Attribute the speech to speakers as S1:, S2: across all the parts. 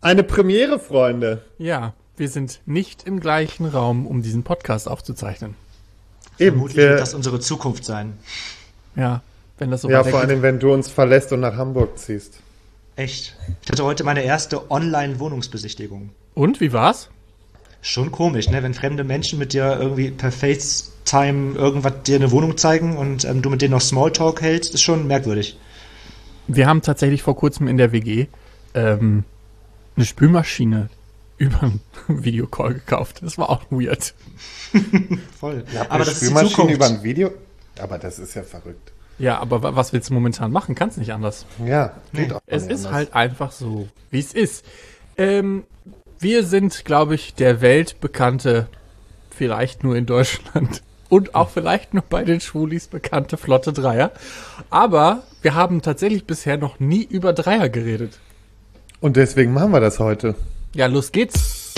S1: Eine Premiere, Freunde.
S2: Ja, wir sind nicht im gleichen Raum, um diesen Podcast aufzuzeichnen.
S1: Eben,
S3: Vermutlich wird das unsere Zukunft sein.
S2: Ja, wenn das so
S1: ja,
S2: weitergeht.
S1: vor allem, wenn du uns verlässt und nach Hamburg ziehst.
S3: Echt. Ich hatte heute meine erste Online-Wohnungsbesichtigung.
S2: Und, wie war's?
S3: Schon komisch, ne? Wenn fremde Menschen mit dir irgendwie per FaceTime irgendwas dir eine Wohnung zeigen und du mit denen noch Smalltalk hältst, ist schon merkwürdig.
S2: Wir haben tatsächlich vor kurzem in der WG eine Spülmaschine über einen Videocall gekauft. Das war auch weird.
S3: Voll.
S1: Ja,
S3: aber das ist die
S1: Spülmaschine
S3: Zukunft.
S1: über ein Video? Aber das ist ja verrückt.
S2: Ja, aber was willst du momentan machen? Kannst nicht anders.
S1: Ja, geht auch
S2: Es
S1: nicht
S2: ist
S1: anders.
S2: halt einfach so, wie es ist. Wir sind, glaube ich, der weltbekannte, vielleicht nur in Deutschland und auch vielleicht nur bei den Schwulis bekannte Flotte Dreier. Aber wir haben tatsächlich bisher noch nie über Dreier geredet.
S1: Und deswegen machen wir das heute.
S2: Ja, los geht's.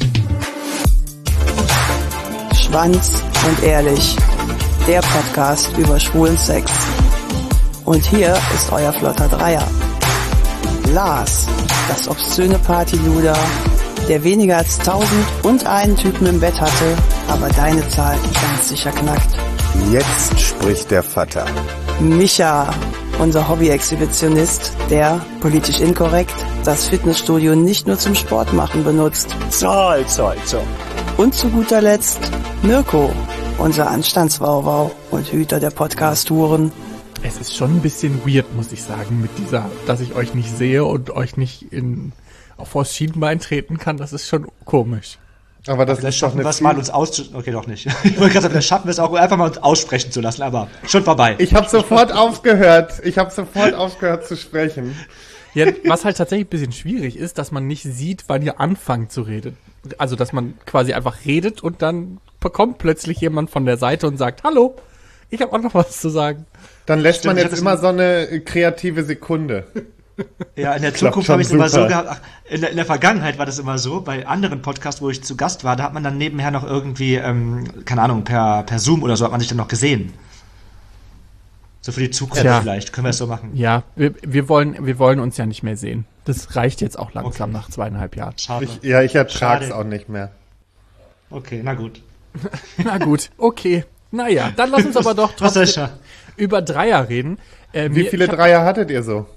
S4: Schwanz und ehrlich, der Podcast über schwulen Sex. Und hier ist euer flotter Dreier. Lars, das obszöne Partyluder, der weniger als 1001 Typen im Bett hatte, aber deine Zahl ganz sicher knackt.
S5: Jetzt spricht der Vater.
S4: Micha, unser Hobby-Exhibitionist, der, politisch inkorrekt, das Fitnessstudio nicht nur zum Sport machen benutzt.
S5: Zoll.
S4: Und zu guter Letzt Mirko, unser Anstandswauwau und Hüter der Podcast-Touren.
S2: Es ist schon ein bisschen weird, muss ich sagen, mit dieser, dass ich euch nicht sehe und euch nicht auf das Schienbein treten kann. Das ist schon komisch.
S1: Aber das
S3: Vielleicht
S1: ist doch
S3: schaffen wir
S1: eine
S3: es mal, uns Okay, doch nicht. Ich wollte gerade sagen, vielleicht schaffen wir es auch einfach mal uns aussprechen zu lassen, aber schon vorbei.
S1: Ich habe sofort aufgehört. Zu sprechen.
S2: Ja, was halt tatsächlich ein bisschen schwierig ist, dass man nicht sieht, wann ihr anfangt zu reden. Also, dass man quasi einfach redet und dann kommt plötzlich jemand von der Seite und sagt, hallo, ich habe auch noch was zu sagen.
S1: Dann lässt
S3: Stimmt,
S1: man
S3: ich
S1: jetzt
S3: hab
S1: immer so eine kreative Sekunde.
S3: Ja, in der
S1: Klappt
S3: Zukunft
S1: schon
S3: habe ich es immer so
S1: super.
S3: gehabt. Ach, in der Vergangenheit war das immer so, bei anderen Podcasts, wo ich zu Gast war, da hat man dann nebenher noch irgendwie, keine Ahnung, per Zoom oder so hat man sich dann noch gesehen. So für die Zukunft
S2: Ja.
S3: vielleicht, können wir es so machen.
S2: Ja, wir wollen uns ja nicht mehr sehen. Das reicht jetzt auch langsam nach 2,5 Jahren.
S3: Schade.
S1: Ich ertrag's
S3: Schade.
S1: auch nicht mehr.
S3: Okay, na gut.
S2: Na gut, okay. Naja, dann lass uns aber doch
S3: Was soll ich
S2: trotzdem
S3: da?
S2: über Dreier reden.
S1: Wie viele Dreier hattet ihr so?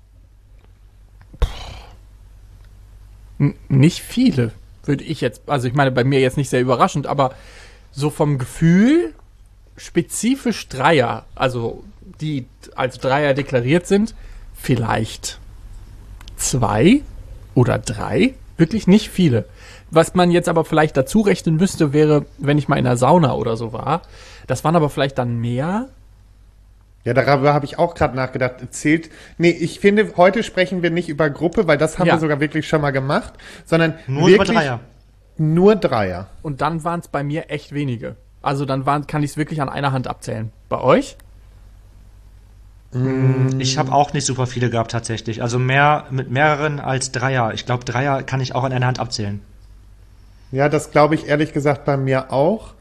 S2: Nicht viele, würde ich jetzt, also ich meine, bei mir jetzt nicht sehr überraschend, aber so vom Gefühl spezifisch Dreier, also die als Dreier deklariert sind, vielleicht 2 oder 3, wirklich nicht viele. Was man jetzt aber vielleicht dazu rechnen müsste, wäre, wenn ich mal in der Sauna oder so war, das waren aber vielleicht dann mehr.
S1: Ja, darüber habe ich auch gerade nachgedacht. Ich finde, heute sprechen wir nicht über Gruppe, weil das haben
S2: Ja.
S1: wir sogar wirklich schon mal gemacht, sondern
S3: Nur
S1: wirklich
S3: über Dreier.
S1: nur Dreier.
S2: Und dann waren es bei mir echt wenige. Also dann kann ich es wirklich an einer Hand abzählen. Bei euch?
S3: Ich habe auch nicht super viele gehabt tatsächlich. Also mehr mit mehreren als Dreier. Ich glaube, Dreier kann ich auch an einer Hand abzählen.
S1: Ja, das glaube ich ehrlich gesagt bei mir auch.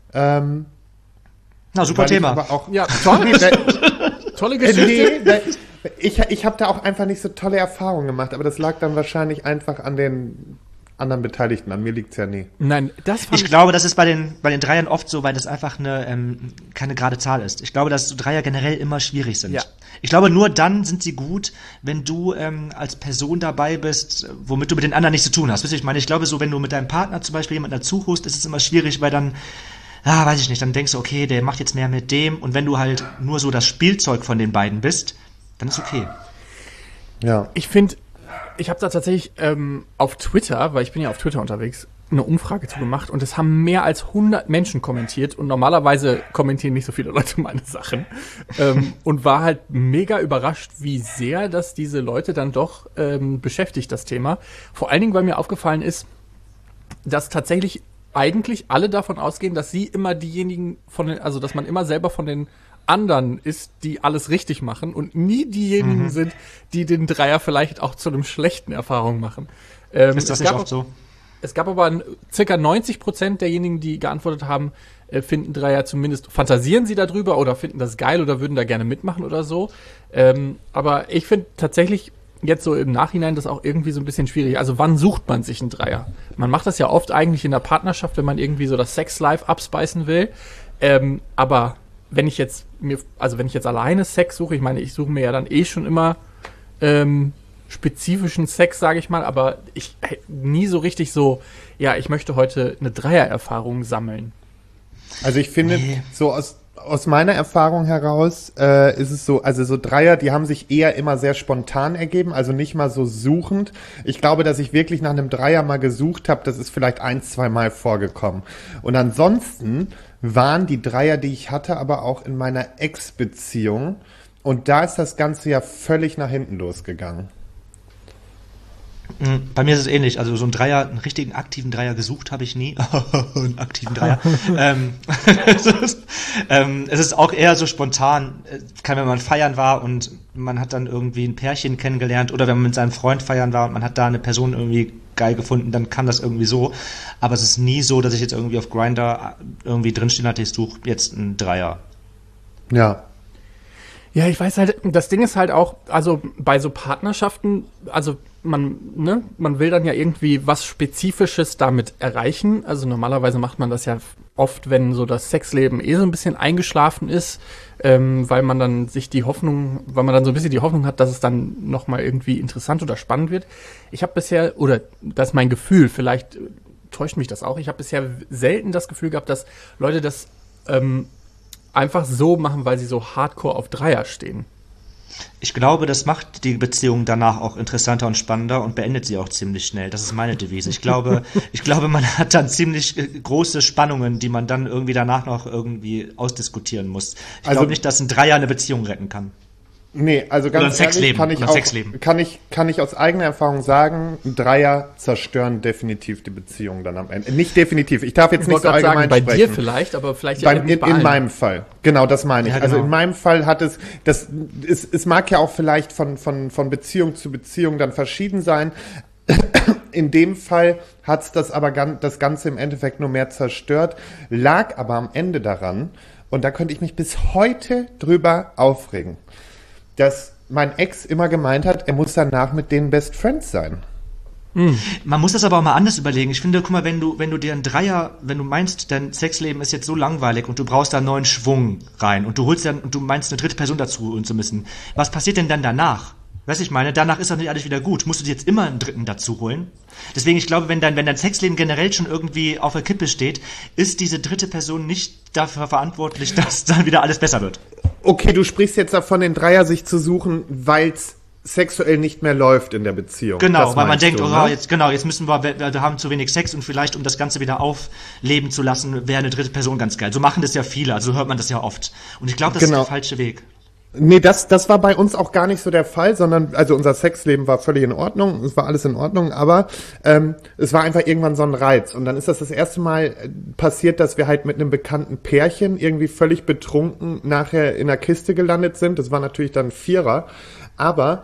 S3: Na, super
S1: Weil ich
S3: Thema.
S1: aber auch,
S2: Ja, toll.
S1: Nee,
S2: Tolle Geschichte.
S1: ich habe da auch einfach nicht so tolle Erfahrungen gemacht, aber das lag dann wahrscheinlich einfach an den anderen Beteiligten. An mir liegt's ja nie.
S2: Nein, das fand
S3: Ich glaube, das ist bei den Dreiern oft so, weil das einfach keine gerade Zahl ist. Ich glaube, dass so Dreier generell immer schwierig sind.
S2: Ja.
S3: Ich glaube, nur dann sind sie gut, wenn du als Person dabei bist, womit du mit den anderen nichts zu tun hast. Wisst ihr, ich meine, ich glaube so, wenn du mit deinem Partner zum Beispiel jemanden dazu holst, ist es immer schwierig, weil dann, weiß ich nicht, dann denkst du, okay, der macht jetzt mehr mit dem. Und wenn du halt nur so das Spielzeug von den beiden bist, dann ist okay.
S1: Ja.
S2: Ich finde, ich habe da tatsächlich auf Twitter, weil ich bin ja auf Twitter unterwegs, eine Umfrage zu gemacht und es haben mehr als 100 Menschen kommentiert und normalerweise kommentieren nicht so viele Leute meine Sachen und war halt mega überrascht, wie sehr das diese Leute dann doch beschäftigt, das Thema. Vor allen Dingen, weil mir aufgefallen ist, dass tatsächlich eigentlich alle davon ausgehen, dass sie immer diejenigen also dass man immer selber von den anderen ist, die alles richtig machen und nie diejenigen sind, die den Dreier vielleicht auch zu einem schlechten Erfahrung machen.
S3: Ist das nicht oft so?
S2: Es gab aber circa 90% derjenigen, die geantwortet haben, finden Dreier zumindest, fantasieren sie darüber oder finden das geil oder würden da gerne mitmachen oder so. Aber ich finde tatsächlich, jetzt so im Nachhinein das auch irgendwie so ein bisschen schwierig. Also wann sucht man sich einen Dreier? Man macht das ja oft eigentlich in der Partnerschaft, wenn man irgendwie so das Sex-Life abspeisen will. Aber wenn ich jetzt alleine Sex suche, ich meine, ich suche mir ja dann schon immer spezifischen Sex, sage ich mal, aber ich nie so richtig so, ja, ich möchte heute eine Dreier-Erfahrung sammeln.
S1: Also ich finde, so aus meiner Erfahrung heraus ist es so, also so Dreier, die haben sich eher immer sehr spontan ergeben, also nicht mal so suchend. Ich glaube, dass ich wirklich nach einem Dreier mal gesucht habe, das ist vielleicht 1-2 Mal vorgekommen. Und ansonsten waren die Dreier, die ich hatte, aber auch in meiner Ex-Beziehung. Und da ist das Ganze ja völlig nach hinten losgegangen.
S3: Bei mir ist es ähnlich. Also so einen richtigen aktiven Dreier gesucht habe ich nie. Einen aktiven Dreier. Es ist auch eher so spontan. Kann, wenn man feiern war und man hat dann irgendwie ein Pärchen kennengelernt oder wenn man mit seinem Freund feiern war und man hat da eine Person irgendwie geil gefunden, dann kann das irgendwie so. Aber es ist nie so, dass ich jetzt irgendwie auf Grindr irgendwie drinstehen hatte, ich suche jetzt einen Dreier.
S1: Ja.
S2: Ja, ich weiß halt, das Ding ist halt auch, also bei so Partnerschaften, also man will dann ja irgendwie was Spezifisches damit erreichen. Also normalerweise macht man das ja oft, wenn so das Sexleben so ein bisschen eingeschlafen ist, weil man dann so ein bisschen die Hoffnung hat, dass es dann nochmal irgendwie interessant oder spannend wird. Ich habe bisher, oder das ist mein Gefühl, vielleicht täuscht mich das auch, ich habe bisher selten das Gefühl gehabt, dass Leute das einfach so machen, weil sie so hardcore auf Dreier stehen.
S3: Ich glaube, das macht die Beziehung danach auch interessanter und spannender und beendet sie auch ziemlich schnell. Das ist meine Devise. Ich glaube, man hat dann ziemlich große Spannungen, die man dann irgendwie danach noch irgendwie ausdiskutieren muss. Ich glaube nicht, dass ein Dreier eine Beziehung retten kann.
S1: Nee, also ganz ehrlich kann ich aus eigener Erfahrung sagen, Dreier zerstören definitiv die Beziehung dann am Ende. Nicht definitiv, ich darf jetzt nicht so allgemein sprechen.
S2: Bei dir vielleicht, aber vielleicht ja
S1: nicht bei allen. In meinem Fall, genau, das meine ich. Ja, genau. Also in meinem Fall hat es mag ja auch vielleicht von Beziehung zu Beziehung dann verschieden sein. In dem Fall hat's das aber das Ganze im Endeffekt nur mehr zerstört, lag aber am Ende daran, und da könnte ich mich bis heute drüber aufregen, dass mein Ex immer gemeint hat, er muss danach mit denen Best Friends sein.
S3: Man muss das aber auch mal anders überlegen. Ich finde, guck mal, wenn du dir einen Dreier, wenn du meinst, dein Sexleben ist jetzt so langweilig und du brauchst da einen neuen Schwung rein und du meinst, eine dritte Person dazu holen zu müssen, was passiert denn dann danach? Weißt du, ich meine, danach ist doch nicht alles wieder gut. Musst du dir jetzt immer einen dritten dazu holen? Deswegen, ich glaube, wenn dein Sexleben generell schon irgendwie auf der Kippe steht, ist diese dritte Person nicht dafür verantwortlich, dass dann wieder alles besser wird.
S1: Okay, du sprichst jetzt davon, den Dreier sich zu suchen, weil es sexuell nicht mehr läuft in der Beziehung.
S3: Genau, weil man denkt, jetzt müssen wir haben zu wenig Sex und vielleicht, um das Ganze wieder aufleben zu lassen, wäre eine dritte Person ganz geil. So machen das ja viele, also hört man das ja oft. Und ich glaube, das ist der falsche Weg.
S1: Nee, das war bei uns auch gar nicht so der Fall, sondern, also unser Sexleben war völlig in Ordnung, es war alles in Ordnung, aber es war einfach irgendwann so ein Reiz. Und dann ist das erste Mal passiert, dass wir halt mit einem bekannten Pärchen irgendwie völlig betrunken nachher in der Kiste gelandet sind. Das war natürlich dann ein Vierer, aber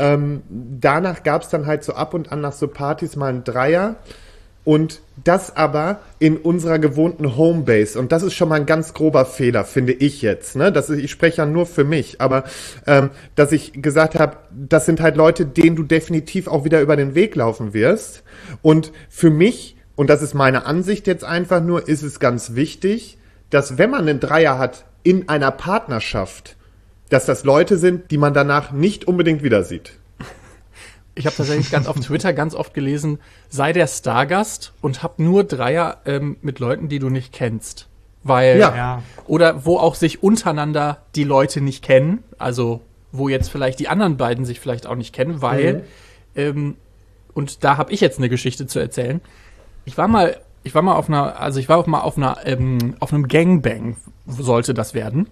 S1: danach gab's dann halt so ab und an nach so Partys mal einen Dreier. Und das aber in unserer gewohnten Homebase. Und das ist schon mal ein ganz grober Fehler, finde ich jetzt. Ne? Ich spreche ja nur für mich. Aber dass ich gesagt habe, das sind halt Leute, denen du definitiv auch wieder über den Weg laufen wirst. Und für mich, und das ist meine Ansicht jetzt einfach nur, ist es ganz wichtig, dass wenn man einen Dreier hat in einer Partnerschaft, dass das Leute sind, die man danach nicht unbedingt wieder sieht.
S2: Ich habe tatsächlich auf Twitter ganz oft gelesen, sei der Stargast und hab nur Dreier mit Leuten, die du nicht kennst. Weil, oder wo auch sich untereinander die Leute nicht kennen, also wo jetzt vielleicht die anderen beiden sich vielleicht auch nicht kennen, weil, und da habe ich jetzt eine Geschichte zu erzählen. Ich war mal auf einem Gangbang, sollte das werden.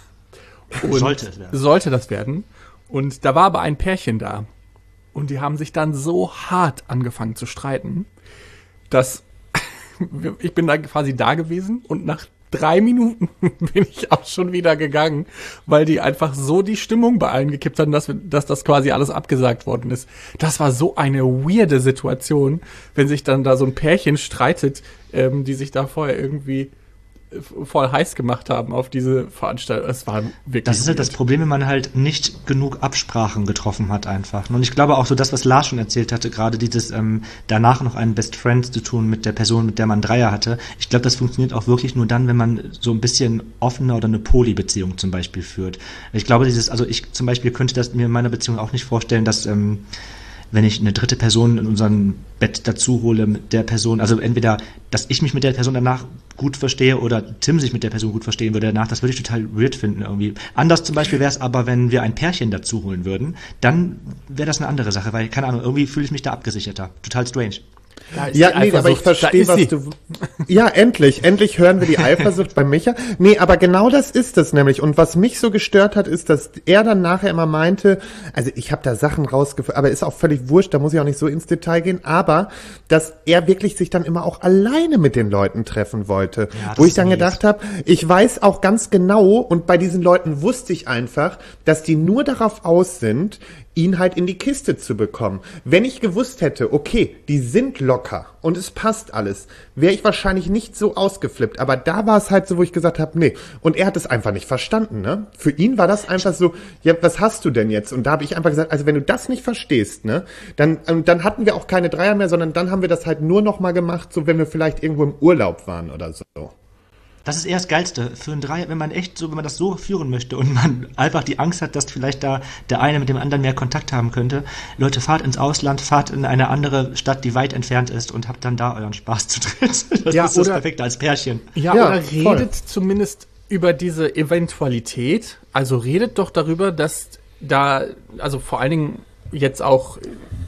S2: Sollte das werden. Und da war aber ein Pärchen da. Und die haben sich dann so hart angefangen zu streiten, dass ich bin da quasi da gewesen und nach 3 Minuten bin ich auch schon wieder gegangen, weil die einfach so die Stimmung bei allen gekippt haben, dass das quasi alles abgesagt worden ist. Das war so eine weirde Situation, wenn sich dann da so ein Pärchen streitet, die sich da vorher irgendwie voll heiß gemacht haben auf diese Veranstaltung. Es war wirklich.
S3: Das ist halt das Problem, wenn man halt nicht genug Absprachen getroffen hat einfach. Und ich glaube auch so das, was Lars schon erzählt hatte, gerade dieses danach noch einen Best Friend zu tun mit der Person, mit der man einen Dreier hatte. Ich glaube, das funktioniert auch wirklich nur dann, wenn man so ein bisschen offener oder eine Poly-Beziehung zum Beispiel führt. Ich glaube, ich zum Beispiel könnte das mir in meiner Beziehung auch nicht vorstellen, dass wenn ich eine dritte Person in unserem Bett dazu hole mit der Person, also entweder, dass ich mich mit der Person danach gut verstehe oder Tim sich mit der Person gut verstehen würde danach, das würde ich total weird finden irgendwie. Anders zum Beispiel wäre es aber, wenn wir ein Pärchen dazu holen würden, dann wäre das eine andere Sache, weil, keine Ahnung, irgendwie fühle ich mich da abgesicherter. Total strange.
S1: Ja, nee, aber ich verstehe, was du... Ja, endlich hören wir die Eifersucht bei Micha. Nee, aber genau das ist es nämlich. Und was mich so gestört hat, ist, dass er dann nachher immer meinte, also ich habe da Sachen rausgefunden, aber ist auch völlig wurscht, da muss ich auch nicht so ins Detail gehen, aber dass er wirklich sich dann immer auch alleine mit den Leuten treffen wollte. Ja, wo ich dann gedacht habe, ich weiß auch ganz genau, und bei diesen Leuten wusste ich einfach, dass die nur darauf aus sind, ihn halt in die Kiste zu bekommen. Wenn ich gewusst hätte, okay, die sind locker und es passt alles, wäre ich wahrscheinlich nicht so ausgeflippt. Aber da war es halt so, wo ich gesagt habe, nee. Und er hat es einfach nicht verstanden, ne? Für ihn war das einfach so, ja, was hast du denn jetzt? Und da habe ich einfach gesagt, also wenn du das nicht verstehst, ne, dann hatten wir auch keine Dreier mehr, sondern dann haben wir das halt nur noch mal gemacht, so wenn wir vielleicht irgendwo im Urlaub waren oder so.
S3: Das ist eher das Geilste für ein Dreier, wenn man das so führen möchte und man einfach die Angst hat, dass vielleicht da der eine mit dem anderen mehr Kontakt haben könnte. Leute, fahrt ins Ausland, fahrt in eine andere Stadt, die weit entfernt ist und habt dann da euren Spaß zu dritt. Das ist das Perfekte als Pärchen.
S2: Ja, oder redet zumindest über diese Eventualität. Also redet doch darüber, dass da, also vor allen Dingen jetzt auch,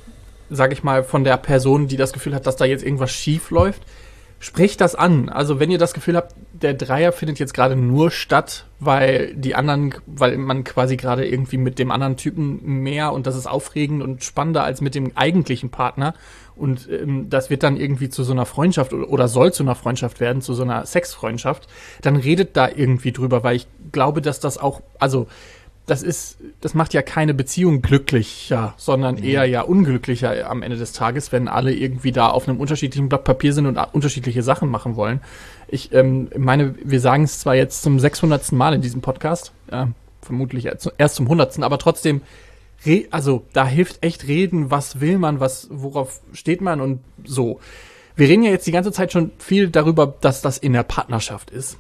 S2: sag ich mal, von der Person, die das Gefühl hat, dass da jetzt irgendwas schief läuft, sprecht das an. Also wenn ihr das Gefühl habt, der Dreier findet jetzt gerade nur statt, weil man quasi gerade irgendwie mit dem anderen Typen mehr und das ist aufregend und spannender als mit dem eigentlichen Partner und das wird dann irgendwie zu so einer Freundschaft oder soll zu einer Freundschaft werden, zu so einer Sexfreundschaft, dann redet da irgendwie drüber, weil ich glaube, dass das auch, also das macht ja keine Beziehung glücklicher, sondern eher ja unglücklicher am Ende des Tages, wenn alle irgendwie da auf einem unterschiedlichen Blatt Papier sind und unterschiedliche Sachen machen wollen. Ich meine, wir sagen es zwar jetzt zum 600. Mal in diesem Podcast, vermutlich erst zum 100. Aber trotzdem, also da hilft echt reden, was will man, worauf steht man und so. Wir reden ja jetzt die ganze Zeit schon viel darüber, dass das in der Partnerschaft ist.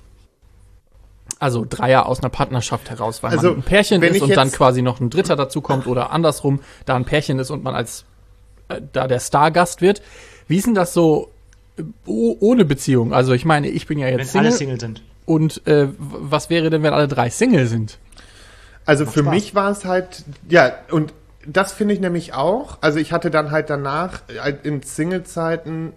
S2: Also Dreier aus einer Partnerschaft heraus, weil man ein Pärchen ist und dann quasi noch ein Dritter dazu kommt oder andersrum, da ein Pärchen ist und man als da der Stargast wird. Wie ist denn das so ohne Beziehung? Also ich meine, ich bin ja jetzt
S3: Single. Wenn alle Single sind.
S2: Und was wäre denn, wenn alle drei Single sind?
S1: Also für mich war es halt, ja, und das finde ich nämlich auch. Also ich hatte dann halt danach in Single-Zeiten,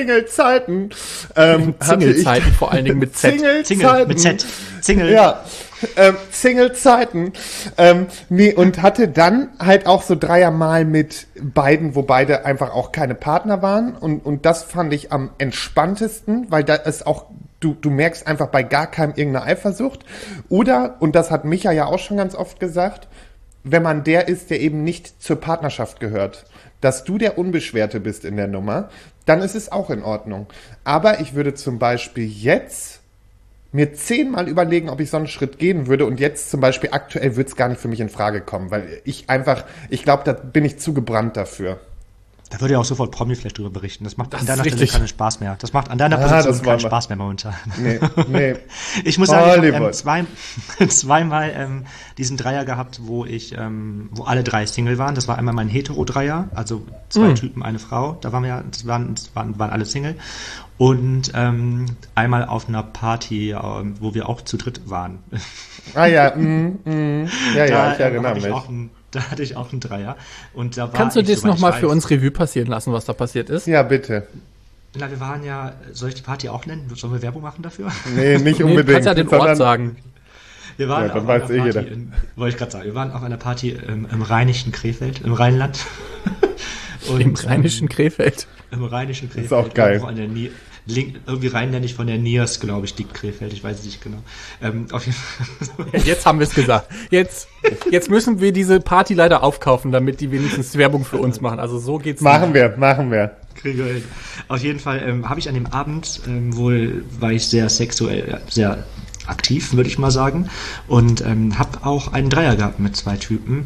S2: vor allen Dingen mit Z.
S3: Single mit Z. Single.
S1: Ja, Single-Zeiten. Nee, und hatte dann halt auch so Dreier mal mit beiden, wo beide einfach auch keine Partner waren. Und das fand ich am entspanntesten, weil da ist auch, du merkst einfach bei gar keinem irgendeine Eifersucht. Oder, und das hat Micha ja auch schon ganz oft gesagt, wenn man der ist, der eben nicht zur Partnerschaft gehört, dass du der Unbeschwerte bist in der Nummer, dann ist es auch in Ordnung. Aber ich würde zum Beispiel jetzt mir 10-mal überlegen, ob ich so einen Schritt gehen würde und jetzt zum Beispiel aktuell würde es gar nicht für mich in Frage kommen, weil ich glaube, da bin ich zu gebrannt dafür.
S3: Da würde ja auch sofort Promi vielleicht drüber berichten. Das macht an deiner Stelle keinen Spaß mehr. Das macht an deiner Position keinen Spaß mehr momentan. Nee. Ich muss sagen, ich habe zweimal diesen Dreier gehabt, wo alle drei Single waren. Das war einmal mein Hetero-Dreier, also 2 Typen, eine Frau. Da waren waren alle Single. Und einmal auf einer Party, wo wir auch zu dritt waren.
S1: Ah ja, ja, ich erinnere mich.
S3: Da hatte ich auch einen Dreier. Und da war
S2: Kannst du das nochmal für uns Revue passieren lassen, was da passiert ist?
S1: Ja, bitte.
S3: Na, wir waren ja, soll ich die Party auch nennen? Sollen wir Werbung machen dafür?
S1: Nee, nicht unbedingt. Du
S2: kannst ja den Ort sagen.
S3: Wir waren auf einer Party, wollte ich gerade sagen, wir waren auf einer Party im rheinischen Krefeld, im Rheinland.
S2: Und, im rheinischen Krefeld?
S3: Im rheinischen Krefeld.
S1: Das ist auch geil.
S3: Irgendwie rheinländisch von der Niers, glaube ich, liegt Krefeld, ich weiß es nicht genau. Auf jeden
S2: Fall. Jetzt haben wir es gesagt. Jetzt müssen wir diese Party leider aufkaufen, damit die wenigstens Werbung für uns machen. Also so geht's
S1: Machen wir.
S3: Kriegen wir hin. Auf jeden Fall habe ich an dem Abend war ich sehr sexuell, sehr aktiv, würde ich mal sagen. Und habe auch einen Dreier gehabt mit 2 Typen.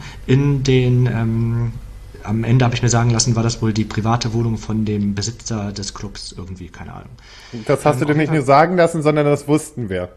S3: Am Ende habe ich mir sagen lassen, war das wohl die private Wohnung von dem Besitzer des Clubs irgendwie, keine Ahnung.
S1: Das hast du dir nicht nur sagen lassen, sondern das wussten wir.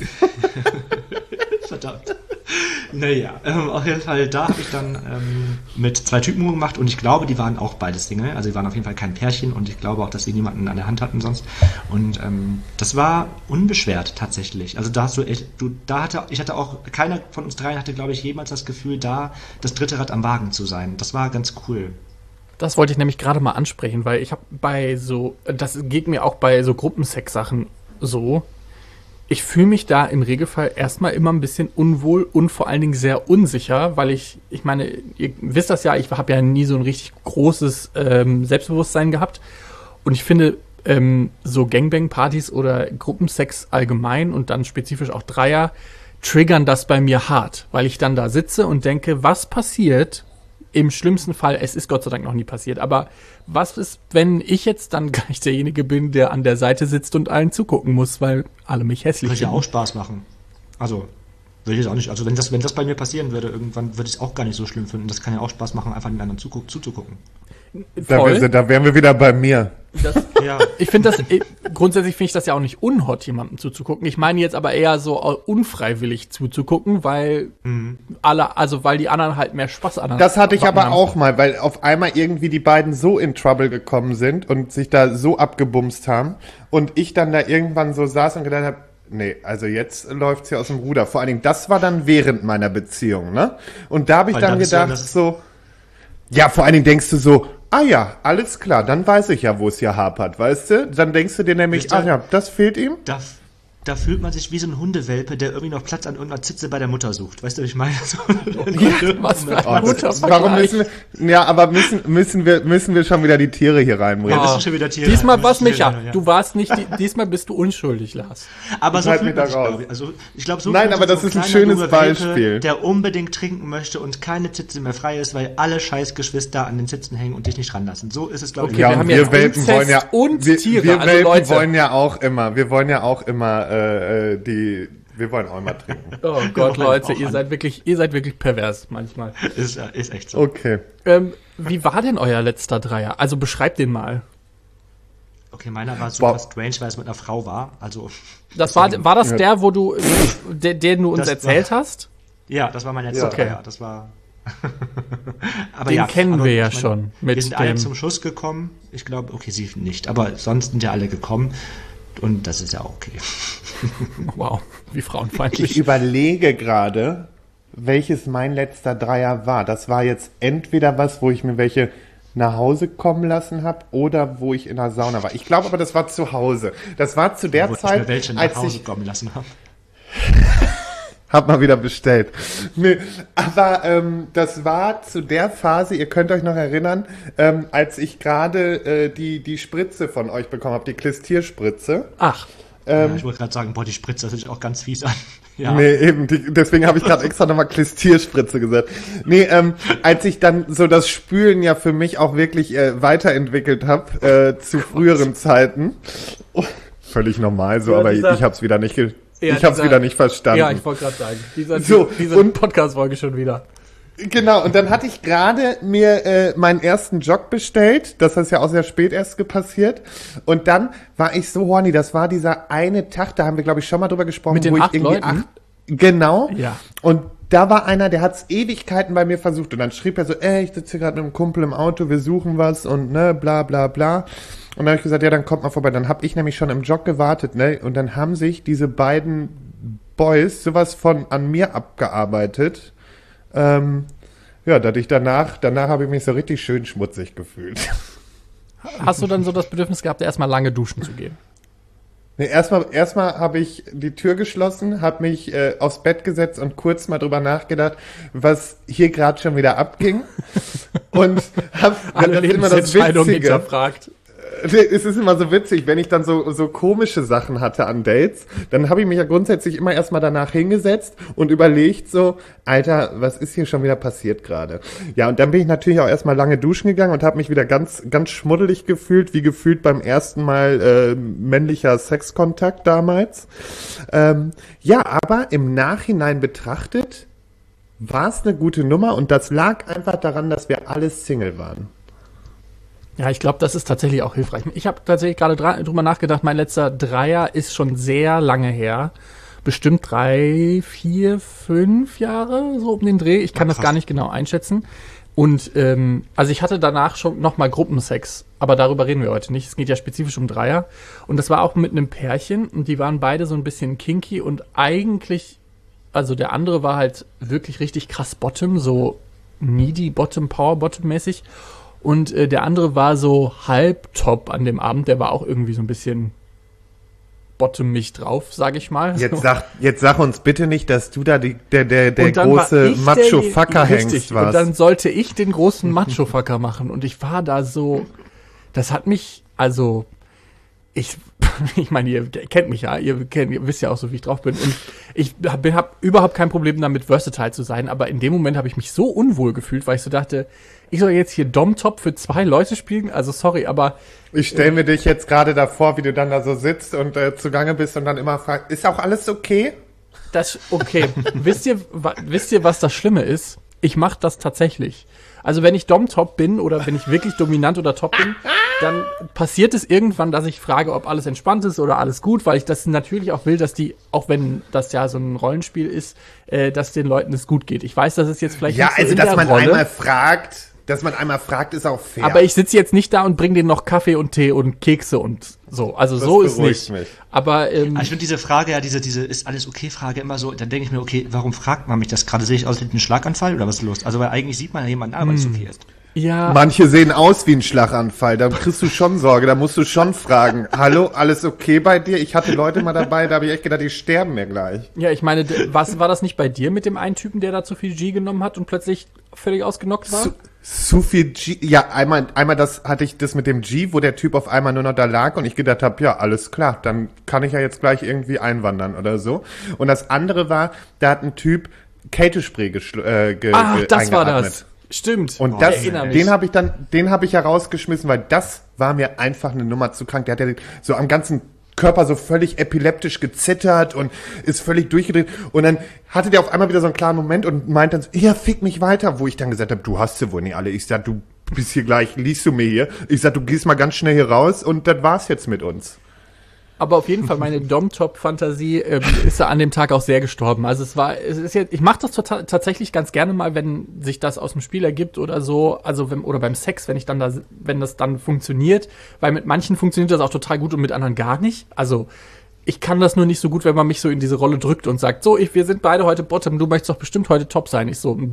S3: Verdammt. Naja, auf jeden Fall, da habe ich dann mit 2 Typen gemacht und ich glaube, die waren auch beide Single. Also die waren auf jeden Fall kein Pärchen und ich glaube auch, dass sie niemanden an der Hand hatten sonst. Und das war unbeschwert tatsächlich. Also da hast ich hatte auch, keiner von uns dreien hatte, glaube ich, jemals das Gefühl, da das dritte Rad am Wagen zu sein. Das war ganz cool.
S2: Das wollte ich nämlich gerade mal ansprechen, weil ich habe das geht mir auch bei so Gruppensex-Sachen so. Ich fühle mich da im Regelfall erstmal immer ein bisschen unwohl und vor allen Dingen sehr unsicher, weil ich meine, ihr wisst das ja, ich habe ja nie so ein richtig großes Selbstbewusstsein gehabt und ich finde, so Gangbang-Partys oder Gruppensex allgemein und dann spezifisch auch Dreier triggern das bei mir hart, weil ich dann da sitze und denke, was passiert? Im schlimmsten Fall, es ist Gott sei Dank noch nie passiert, aber was ist, wenn ich jetzt dann gleich derjenige bin, der an der Seite sitzt und allen zugucken muss, weil alle mich hässlich
S3: finden?
S2: Würde
S3: ja auch Spaß machen. Also, würde ich jetzt auch nicht, also wenn das bei mir passieren würde, irgendwann würde ich es auch gar nicht so schlimm finden. Das kann ja auch Spaß machen, einfach den anderen zuzugucken.
S1: Da wären wir wieder bei mir.
S2: Ja. Grundsätzlich finde ich das ja auch nicht unhot, jemandem zuzugucken. Ich meine jetzt aber eher so unfreiwillig zuzugucken, weil weil die anderen halt mehr Spaß an haben.
S1: Das hatte ich aber auch mal, weil auf einmal irgendwie die beiden so in Trouble gekommen sind und sich da so abgebumst haben und ich dann da irgendwann so saß und gedacht habe, nee, also jetzt läuft's hier aus dem Ruder. Vor allen Dingen, das war dann während meiner Beziehung, ne? Und da habe ich dann gedacht, ja, vor allen Dingen denkst du so, ah ja, alles klar, dann weiß ich ja, wo es hier hapert, weißt du? Dann denkst du dir nämlich, das fehlt ihm.
S3: Da fühlt man sich wie so ein Hundewelpe, der irgendwie noch Platz an irgendeiner Zitze bei der Mutter sucht. Weißt du, was ich meine?
S2: Was für eine Mutter.
S1: Warum müssen wir schon wieder die Tiere hier reinbringen?
S3: Ja, müssen schon wieder Tiere.
S2: Diesmal war's Micha. Du warst nicht, diesmal bist du unschuldig, Lars.
S3: Aber so fühlt man sich, glaube ich. Also, ich glaube, so
S1: Nein, aber das ist ein schönes Beispiel.
S3: Der unbedingt trinken möchte und keine Zitze mehr frei ist, weil alle Scheißgeschwister an den Zitzen hängen und dich nicht ranlassen. So ist es, glaube ich.
S1: Ja, und wir Welpen wollen ja,
S2: Tiere.
S1: Wir wollen ja auch immer, wir wollen auch immer trinken.
S2: Oh Gott, Leute, ihr seid wirklich pervers manchmal.
S3: Ist echt so.
S1: Okay.
S2: Wie war denn euer letzter Dreier? Also beschreibt den mal.
S3: Okay, meiner war super strange, weil es mit einer Frau war. Also
S2: war das der, wo du, den du uns erzählt hast?
S3: Ja, das war mein letzter Dreier. Das war.
S2: Aber den kennen wir ja schon.
S3: Wir sind alle zum Schuss gekommen. Ich glaube, okay, sie nicht, aber sonst sind ja alle gekommen. Und das ist ja okay.
S2: Wow, wie frauenfeindlich.
S1: Ich überlege gerade, welches mein letzter Dreier war. Das war jetzt entweder was, wo ich mir welche nach Hause kommen lassen habe oder wo ich in der Sauna war. Ich glaube aber, das war zu Hause. Das war zu der Zeit,
S3: ich mir welche nach Hause kommen lassen habe.
S1: Hab mal wieder bestellt. Nee, aber das war zu der Phase, ihr könnt euch noch erinnern, als ich gerade die Spritze von euch bekommen habe, die Klistierspritze.
S2: Ach.
S3: Ich wollte gerade sagen, die Spritze, das hört sich auch ganz fies an. Ja.
S1: Nee, eben, deswegen habe ich gerade extra nochmal Klistierspritze gesagt. Nee, als ich dann so das Spülen ja für mich auch wirklich weiterentwickelt habe, zu früheren Zeiten. Völlig normal so, aber ich hab's wieder nicht wieder nicht verstanden.
S2: Ja, ich wollte gerade sagen. Diese Podcast-Folge schon wieder.
S1: Genau, und dann hatte ich gerade mir meinen ersten Jog bestellt. Das ist ja auch sehr spät erst passiert. Und dann war ich so horny. Das war dieser eine Tag, da haben wir, glaube ich, schon mal drüber gesprochen.
S2: Mit den
S1: wo
S2: 8
S1: ich irgendwie
S2: Leuten?
S1: Genau.
S2: Ja.
S1: Und da war einer, der hat's Ewigkeiten bei mir versucht. Und dann schrieb er so, ich sitze hier gerade mit einem Kumpel im Auto, wir suchen was und ne, bla bla bla. Und dann habe ich gesagt, ja, dann kommt mal vorbei. Dann habe ich nämlich schon im Jog gewartet, ne? Und dann haben sich diese beiden Boys sowas von an mir abgearbeitet. Dass ich danach habe ich mich so richtig schön schmutzig gefühlt.
S2: Hast du dann so das Bedürfnis gehabt, erstmal lange duschen zu gehen?
S1: Nee, erstmal habe ich die Tür geschlossen, habe mich aufs Bett gesetzt und kurz mal drüber nachgedacht, was hier gerade schon wieder abging. Und habe
S2: alle Lebensentscheidungen hinterfragt.
S1: Es ist immer so witzig, wenn ich dann so komische Sachen hatte an Dates, dann habe ich mich ja grundsätzlich immer erstmal danach hingesetzt und überlegt so, Alter, was ist hier schon wieder passiert gerade? Ja, und dann bin ich natürlich auch erstmal lange duschen gegangen und habe mich wieder ganz, ganz schmuddelig gefühlt, wie gefühlt beim ersten Mal männlicher Sexkontakt damals. Ja, aber im Nachhinein betrachtet war es eine gute Nummer und das lag einfach daran, dass wir alle Single waren.
S2: Ja, ich glaube, das ist tatsächlich auch hilfreich. Ich habe tatsächlich gerade drüber nachgedacht, mein letzter Dreier ist schon sehr lange her. Bestimmt 3, 4, 5 Jahre, so um den Dreh. Ich kann das gar nicht genau einschätzen. Und also ich hatte danach schon nochmal Gruppensex, aber darüber reden wir heute nicht. Es geht ja spezifisch um Dreier. Und das war auch mit einem Pärchen und die waren beide so ein bisschen kinky und eigentlich, also der andere war halt wirklich richtig krass Bottom, so needy Bottom, Power Bottom mäßig. Und der andere war so halb top an dem Abend. Der war auch irgendwie so ein bisschen bottomig drauf, sag ich mal.
S1: Jetzt sag uns bitte nicht, dass du da der große Macho-Fucker-Hengst warst.
S2: Und dann sollte ich den großen Macho-Fucker machen. Und ich war da so, das hat mich, also, ich meine, ihr kennt mich ja, ihr wisst ja auch so, wie ich drauf bin. Und ich hab überhaupt kein Problem damit, versatile zu sein. Aber in dem Moment habe ich mich so unwohl gefühlt, weil ich so dachte, ich soll jetzt hier Dom-Top für 2 Leute spielen? Also sorry, aber...
S1: Ich stelle mir dich jetzt gerade davor, wie du dann da so sitzt und zugange bist und dann immer fragst, ist auch alles okay?
S2: Okay. Wisst ihr, was das Schlimme ist? Ich mache das tatsächlich. Also wenn ich Dom-Top bin oder wenn ich wirklich dominant oder top bin, dann passiert es irgendwann, dass ich frage, ob alles entspannt ist oder alles gut, weil ich das natürlich auch will, dass die, auch wenn das ja so ein Rollenspiel ist, dass den Leuten es gut geht. Ich weiß, das ist jetzt vielleicht
S1: ja,
S2: nicht so
S1: also
S2: in
S1: dass
S2: der
S1: man
S2: Rolle,
S1: einmal fragt, ist auch fair.
S2: aber ich sitze jetzt nicht da und bringe denen noch Kaffee und Tee und Kekse und so. Also das so ist nicht. Mich. Aber
S3: ich finde diese Frage, ja, diese ist alles okay Frage immer so, dann denke ich mir, okay, warum fragt man mich das gerade? Sehe ich aus wie ein Schlaganfall oder was ist los? Also weil eigentlich sieht man ja jemanden an, weil es okay ist.
S2: Ja.
S1: Manche sehen aus wie ein Schlaganfall, da kriegst du schon Sorge, da musst du schon fragen, hallo, alles okay bei dir? Ich hatte Leute mal dabei, da habe ich echt gedacht, die sterben mir gleich.
S2: Ja, ich meine, war das nicht bei dir mit dem einen Typen, der da zu viel G genommen hat und plötzlich völlig ausgenockt war?
S1: Zu viel G, ja, einmal hatte ich das mit dem G, wo der Typ auf einmal nur noch da lag und ich gedacht habe, ja, alles klar, dann kann ich ja jetzt gleich irgendwie einwandern oder so. Und das andere war, da hat ein Typ Kältespray
S2: das
S1: eingeatmet.
S2: war das. Stimmt.
S1: Und den habe ich ja rausgeschmissen, weil das war mir einfach eine Nummer zu krank. Der hat ja so am ganzen Körper so völlig epileptisch gezittert und ist völlig durchgedreht. Und dann hatte der auf einmal wieder so einen klaren Moment und meint dann so, ja, fick mich weiter. Wo ich dann gesagt habe, du hast sie wohl nicht alle. Ich sag, du bist hier gleich, liest du mir hier. Ich sag, du gehst mal ganz schnell hier raus und das war's jetzt mit uns.
S2: Aber auf jeden Fall, meine Dom-Top-Fantasie ist da an dem Tag auch sehr gestorben. Also ich mache das tatsächlich ganz gerne mal, wenn sich das aus dem Spiel ergibt oder so, also oder beim Sex, wenn das dann funktioniert, weil mit manchen funktioniert das auch total gut und mit anderen gar nicht. Also ich kann das nur nicht so gut, wenn man mich so in diese Rolle drückt und sagt, so, wir sind beide heute Bottom, du möchtest doch bestimmt heute Top sein. Ich so,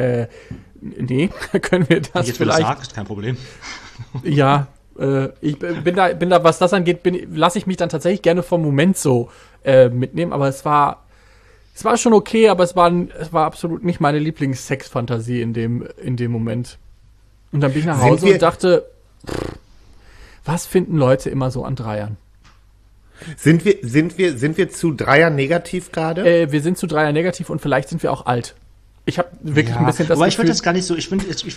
S2: nee, können wir das
S3: jetzt,
S2: vielleicht?
S3: Jetzt, du sagst, kein Problem.
S2: Ja. Ich bin da, was das angeht, lasse ich mich dann tatsächlich gerne vom Moment so mitnehmen, aber es war schon okay, aber es war absolut nicht meine Lieblings-Sex-Fantasie in dem Moment. Und dann bin ich nach Hause und dachte, was finden Leute immer so an Dreiern?
S1: Sind wir zu Dreier negativ gerade?
S2: Wir sind zu Dreier negativ und vielleicht sind wir auch alt. Ich habe wirklich ein bisschen das
S3: aber
S2: Gefühl...
S3: ich würde das gar nicht so, ich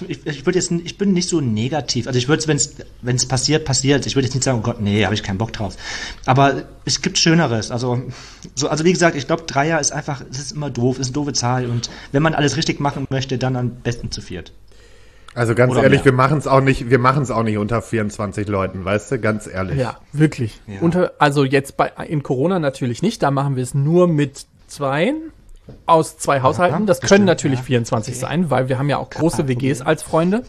S3: bin nicht so negativ. Also ich würde es, wenn es passiert. Ich würde jetzt nicht sagen, oh Gott, nee, habe ich keinen Bock drauf. Aber es gibt Schöneres. Also wie gesagt, ich glaube, Dreier ist einfach, es ist immer doof, ist eine doofe Zahl. Und wenn man alles richtig machen möchte, dann am besten zu viert.
S1: Also ganz ehrlich, mehr. wir machen es auch nicht unter 24 Leuten, weißt du, ganz ehrlich.
S2: Ja, wirklich. Ja. Also jetzt in Corona natürlich nicht, da machen wir es nur mit 2 aus 2 Haushalten. Das können natürlich 24 sein, weil wir haben ja auch große WGs als Freunde.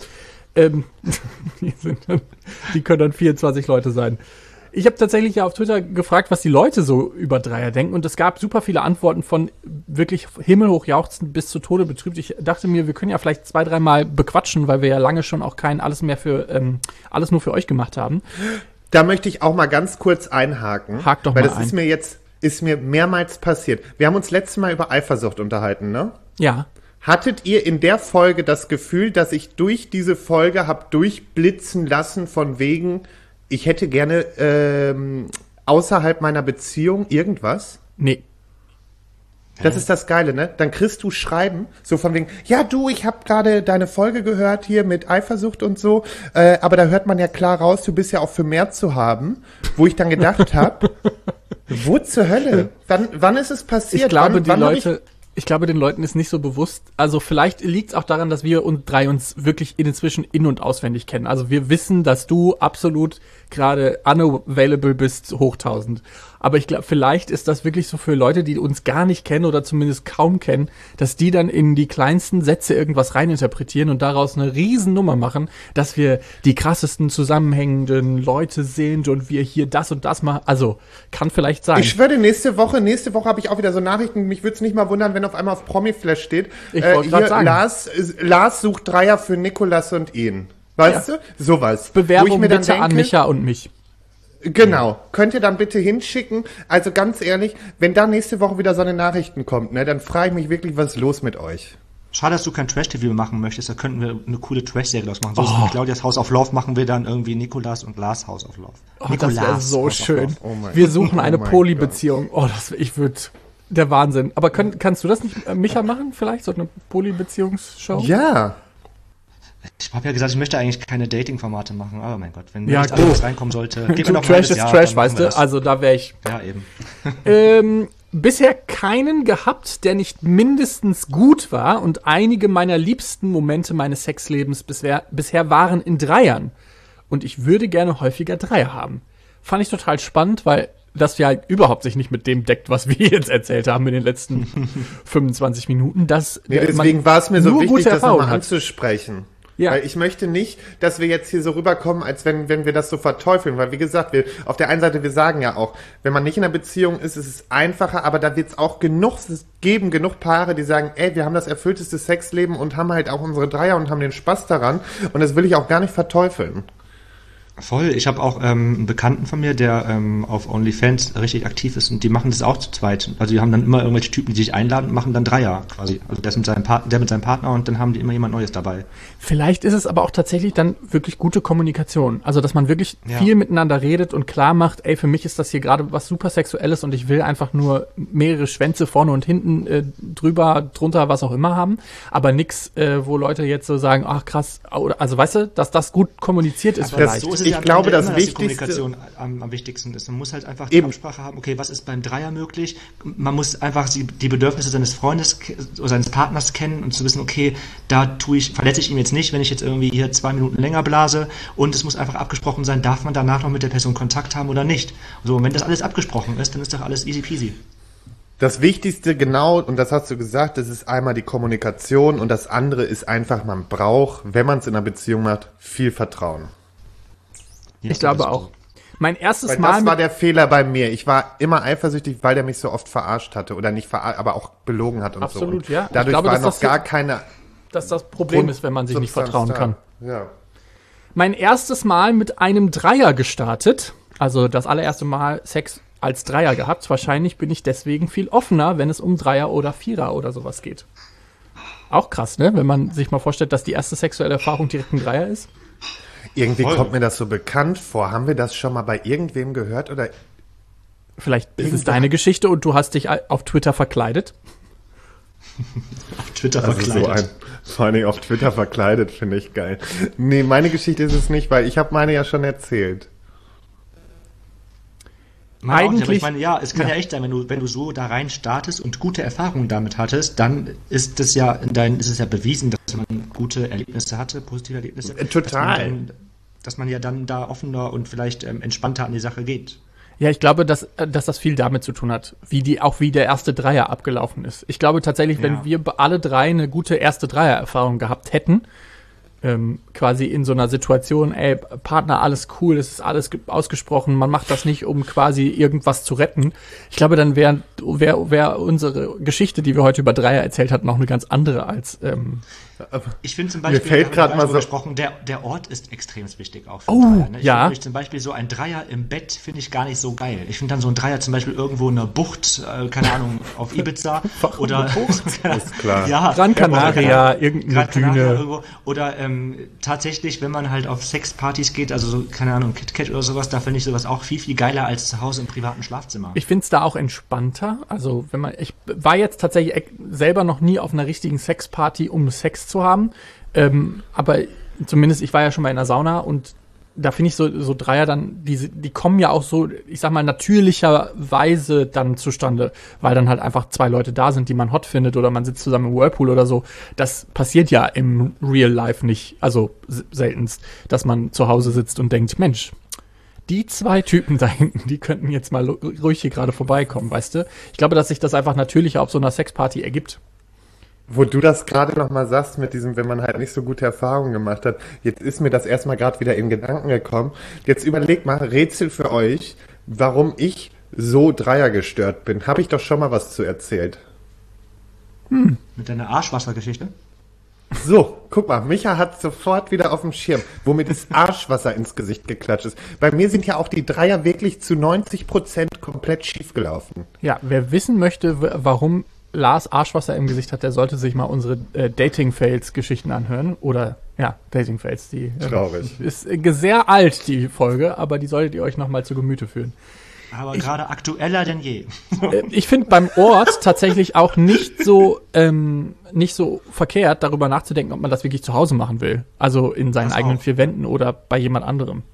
S2: Die können dann 24 Leute sein. Ich habe tatsächlich ja auf Twitter gefragt, was die Leute so über Dreier denken und es gab super viele Antworten von wirklich himmelhoch jauchzend bis zu Tode betrübt. Ich dachte mir, wir können ja vielleicht 2-3 Mal bequatschen, weil wir ja lange schon auch kein alles nur für euch gemacht haben.
S1: Da möchte ich auch mal ganz kurz einhaken.
S2: Hak doch
S1: weil
S2: mal
S1: das
S2: ein.
S1: Ist mir mehrmals passiert. Wir haben uns letztes Mal über Eifersucht unterhalten, ne?
S2: Ja.
S1: Hattet ihr in der Folge das Gefühl, dass ich durch diese Folge habe durchblitzen lassen von wegen, ich hätte gerne außerhalb meiner Beziehung irgendwas.
S2: Nee.
S1: Das ist das Geile, ne? Dann kriegst du Schreiben, so von wegen, ja du, ich habe gerade deine Folge gehört hier mit Eifersucht und so, aber da hört man ja klar raus, du bist ja auch für mehr zu haben, wo ich dann gedacht habe, wo zur Hölle? Wann ist es passiert?
S2: Ich glaube, den Leuten ist nicht so bewusst. Also vielleicht liegt es auch daran, dass wir uns wirklich inzwischen in- und auswendig kennen. Also wir wissen, dass du absolut gerade unavailable bist, hoch 1000. Aber ich glaube, vielleicht ist das wirklich so für Leute, die uns gar nicht kennen oder zumindest kaum kennen, dass die dann in die kleinsten Sätze irgendwas reininterpretieren und daraus eine Riesennummer machen, dass wir die krassesten zusammenhängenden Leute sind und wir hier das und das machen. Also, kann vielleicht sein.
S1: Ich schwöre, nächste Woche habe ich auch wieder so Nachrichten. Mich würde es nicht mal wundern, wenn auf einmal auf Promiflash steht.
S2: Ich wollte gerade sagen.
S1: Lars sucht Dreier für Nikolas und ihn. Weißt du? Sowas.
S2: Bewerbung
S1: wo ich mir dann
S2: bitte
S1: denke,
S2: an Micha und mich.
S1: Genau. Könnt ihr dann bitte hinschicken? Also ganz ehrlich, wenn da nächste Woche wieder so eine Nachrichten kommt, ne, dann frage ich mich wirklich, was ist los mit euch?
S3: Schade, dass du kein Trash-TV machen möchtest, da könnten wir eine coole Trash-Serie draus machen. So ist Claudias House of Love, machen wir dann irgendwie Nikolas und Lars House of Love.
S2: Das wäre so schön.
S1: Oh
S2: Wir suchen eine Polybeziehung. Der Wahnsinn. Aber kannst du das nicht, Micha, machen vielleicht? So eine Polybeziehungsshow?
S1: Ja.
S3: Ich habe ja gesagt, ich möchte eigentlich keine Dating-Formate machen, aber mein Gott, wenn
S2: ja,
S3: nichts anderes reinkommen sollte, gib mir noch
S2: Trash ist
S3: Jahr,
S2: Trash, weißt du? Also da wäre ich.
S3: Ja, eben.
S2: Bisher keinen gehabt, der nicht mindestens gut war und einige meiner liebsten Momente meines Sexlebens bisher waren in Dreiern. Und ich würde gerne häufiger Dreier haben. Fand ich total spannend, weil das ja überhaupt sich nicht mit dem deckt, was wir jetzt erzählt haben in den letzten 25 Minuten.
S1: Deswegen war es mir so wichtig, das nochmal
S2: hat.
S1: anzusprechen.
S2: Ja.
S1: Weil ich möchte nicht, dass wir jetzt hier so rüberkommen, als wenn wir das so verteufeln. Weil wie gesagt, auf der einen Seite, wir sagen ja auch, wenn man nicht in einer Beziehung ist, ist es einfacher, aber da wird es auch genug Paare, die sagen, ey, wir haben das erfüllteste Sexleben und haben halt auch unsere Dreier und haben den Spaß daran. Und das will ich auch gar nicht verteufeln.
S3: Voll. Ich habe auch einen Bekannten von mir, der auf OnlyFans richtig aktiv ist und die machen das auch zu zweit. Also die haben dann immer irgendwelche Typen, die sich einladen und machen dann Dreier quasi. Also der mit seinem Partner und dann haben die immer jemand Neues dabei.
S2: Vielleicht ist es aber auch tatsächlich dann wirklich gute Kommunikation. Also dass man wirklich viel miteinander redet und klar macht, ey, für mich ist das hier gerade was super Sexuelles und ich will einfach nur mehrere Schwänze vorne und hinten drüber, drunter, was auch immer haben. Aber nix, wo Leute jetzt so sagen, ach krass, also weißt du, dass das gut kommuniziert ist
S3: aber
S2: vielleicht.
S3: So ist
S1: ich glaube, das
S3: die
S1: Wichtigste
S3: Kommunikation am wichtigsten ist. Man muss halt einfach die Absprache haben, okay, was ist beim Dreier möglich? Man muss einfach die Bedürfnisse seines Freundes oder seines Partners kennen und zu wissen, okay, verletze ich ihn jetzt nicht, wenn ich jetzt irgendwie hier 2 Minuten länger blase, und es muss einfach abgesprochen sein, darf man danach noch mit der Person Kontakt haben oder nicht. So, und wenn das alles abgesprochen ist, dann ist doch alles easy peasy.
S1: Das Wichtigste, genau, und das hast du gesagt, das ist einmal die Kommunikation und das andere ist einfach, man braucht, wenn man es in einer Beziehung macht, viel Vertrauen.
S3: Ja,
S2: ich glaube auch. Mein erstes Mal.
S1: Das war der Fehler bei mir. Ich war immer eifersüchtig, weil der mich so oft verarscht hatte oder nicht verarscht, aber auch belogen hat und
S2: absolut,
S1: so.
S2: Ja.
S1: Dadurch war noch gar keine.
S2: Dass das Problem ist, wenn man sich nicht vertrauen kann.
S1: Ja.
S2: Mein erstes Mal mit einem Dreier gestartet. Also das allererste Mal Sex als Dreier gehabt. Wahrscheinlich bin ich deswegen viel offener, wenn es um Dreier oder Vierer oder sowas geht. Auch krass, ne? Wenn man sich mal vorstellt, dass die erste sexuelle Erfahrung direkt ein Dreier ist.
S1: Irgendwie kommt mir das so bekannt vor. Haben wir das schon mal bei irgendwem gehört? Oder
S2: vielleicht ist es deine Geschichte und du hast dich auf Twitter verkleidet.
S3: Auf Twitter verkleidet.
S1: Vor allem auf Twitter verkleidet, finde ich geil. Nee, meine Geschichte ist es nicht, weil ich habe meine ja schon erzählt.
S3: Eigentlich, aber ich meine, ja, es kann ja echt sein, wenn du so da rein startest und gute Erfahrungen damit hattest, dann ist es ja bewiesen, dass man gute Erlebnisse hatte, positive Erlebnisse.
S1: Total.
S3: Dass man ja dann da offener und vielleicht entspannter an die Sache geht.
S2: Ja, ich glaube, dass das viel damit zu tun hat, wie der erste Dreier abgelaufen ist. Ich glaube tatsächlich, wenn wir alle drei eine gute erste Dreier-Erfahrung gehabt hätten, quasi in so einer Situation, ey, Partner, alles cool, es ist alles ausgesprochen, man macht das nicht, um quasi irgendwas zu retten. Ich glaube, dann wäre unsere Geschichte, die wir heute über Dreier erzählt hatten, noch eine ganz andere als
S3: ich finde zum Beispiel,
S1: mir fällt gerade mal so
S3: gesprochen, der Ort ist extrem wichtig auch für
S2: Dreier,
S3: ne?
S2: Ja.
S3: Ich zum Beispiel so ein Dreier im Bett finde ich gar nicht so geil. Ich finde dann so ein Dreier zum Beispiel irgendwo in einer Bucht, keine Ahnung, auf Ibiza oder
S1: ist klar.
S3: Ja,
S2: Gran Canaria, irgendeine
S3: Gran Canaria
S2: Düne.
S3: irgendwo, oder tatsächlich, wenn man halt auf Sexpartys geht, also so, keine Ahnung, KitKat oder sowas, da finde ich sowas auch viel, viel geiler als zu Hause im privaten Schlafzimmer.
S2: Ich finde es da auch entspannter. Also ich war jetzt tatsächlich selber noch nie auf einer richtigen Sexparty, um Sex zu haben. Aber zumindest, ich war ja schon mal in der Sauna und da finde ich so Dreier dann, die kommen ja auch so, ich sag mal, natürlicherweise dann zustande, weil dann halt einfach zwei Leute da sind, die man hot findet oder man sitzt zusammen im Whirlpool oder so. Das passiert ja im Real Life nicht, also seltenst, dass man zu Hause sitzt und denkt, Mensch, die zwei Typen da hinten, die könnten jetzt mal ruhig hier gerade vorbeikommen, weißt du? Ich glaube, dass sich das einfach natürlicher auf so einer Sexparty ergibt.
S1: Wo du das gerade noch mal sagst mit diesem, wenn man halt nicht so gute Erfahrungen gemacht hat, jetzt ist mir das erstmal gerade wieder in Gedanken gekommen. Jetzt überlegt mal, Rätsel für euch, warum ich so dreiergestört bin. Habe ich doch schon mal was zu erzählt.
S3: Mit deiner Arschwassergeschichte?
S1: So, guck mal, Micha hat sofort wieder auf dem Schirm, womit das Arschwasser ins Gesicht geklatscht ist. Bei mir sind ja auch die Dreier wirklich zu 90% komplett schief gelaufen.
S2: Ja, wer wissen möchte, warum Lars Arschwasser im Gesicht hat, der sollte sich mal unsere Dating-Fails-Geschichten anhören. Oder, ja, Dating-Fails. Die
S1: Traurig.
S2: Ist sehr alt, die Folge, aber die solltet ihr euch noch mal zu Gemüte führen.
S3: Aber gerade aktueller denn je.
S2: Ich finde beim Ort tatsächlich auch nicht so verkehrt, darüber nachzudenken, ob man das wirklich zu Hause machen will. Also in seinen eigenen vier Wänden oder bei jemand anderem.